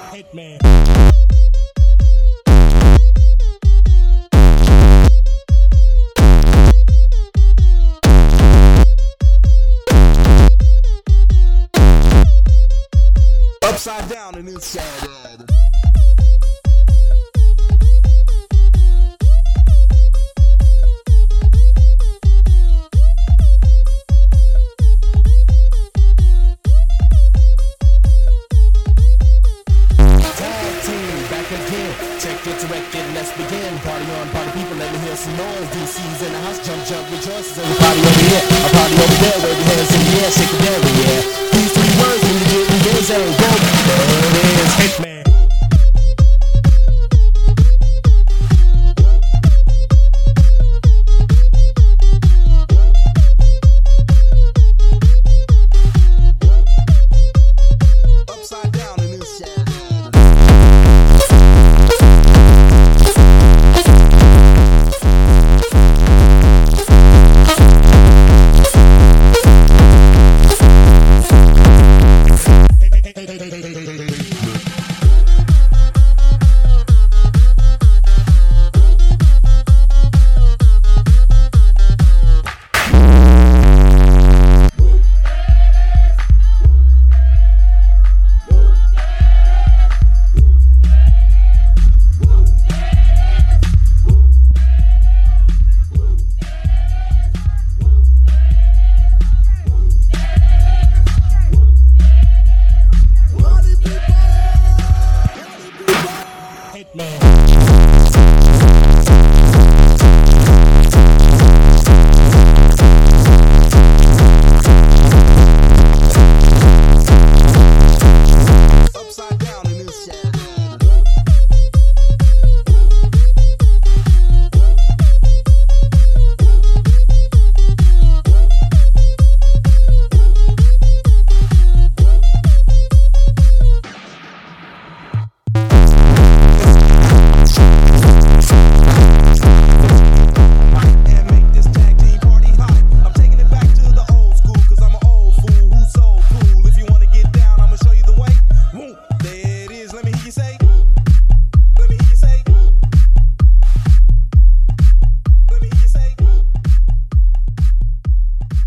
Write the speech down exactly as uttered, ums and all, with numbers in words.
Hitman. Upside down and inside out. Check it to wreck it, let's begin. Party on, party people, let me hear some noise. D C's in the house, jump, jump, rejoice. Everybody over here, a party over there. Wave your hands in the air, shake it down, yeah. These three words when you get me, is a